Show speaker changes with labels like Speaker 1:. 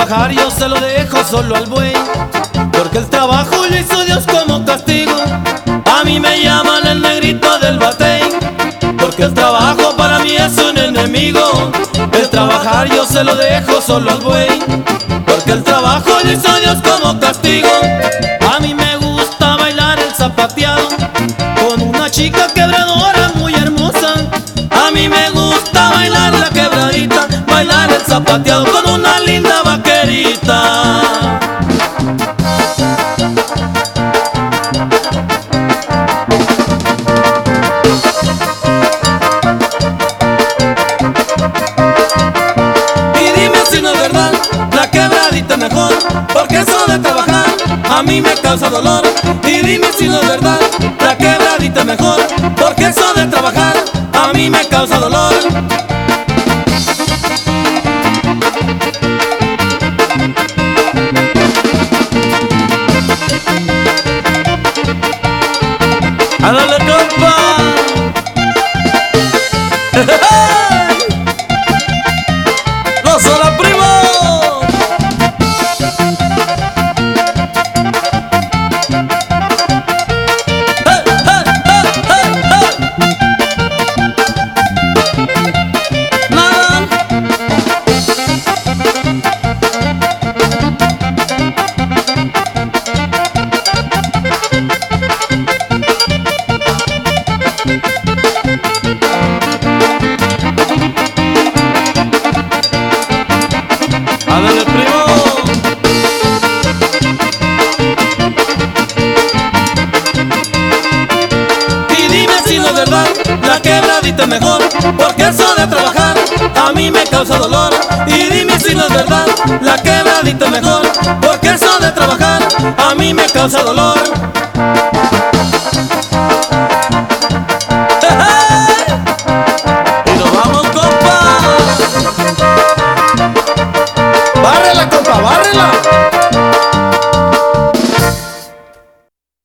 Speaker 1: trabajar yo se lo dejo solo al buey, porque el trabajo lo hizo Dios como castigo. A mí me llaman el negrito del batey, porque el trabajo para mí es un enemigo. El trabajar yo se lo dejo solo al buey, porque el trabajo lo hizo Dios como castigo. A mí me gusta bailar el zapateado con una chica quebradora muy hermosa. A mí me gusta bailar la quebradita, bailar el zapateado con una linda vaquerita. Y dime si no es verdad, la quebradita es mejor, porque eso de trabajar a mí me causa dolor. Y dime si no es verdad, la quebradita es mejor, porque eso de trabajar a mí me causa dolor. ¡Ándale, compa! ¡Los Sola Primos! ¡Ándale, primo! Y dime si no es verdad, la quebradita es mejor, porque eso de trabajar a mí me causa dolor. Y dime si no es verdad, la quebradita es mejor, porque eso de trabajar a mí me causa dolor.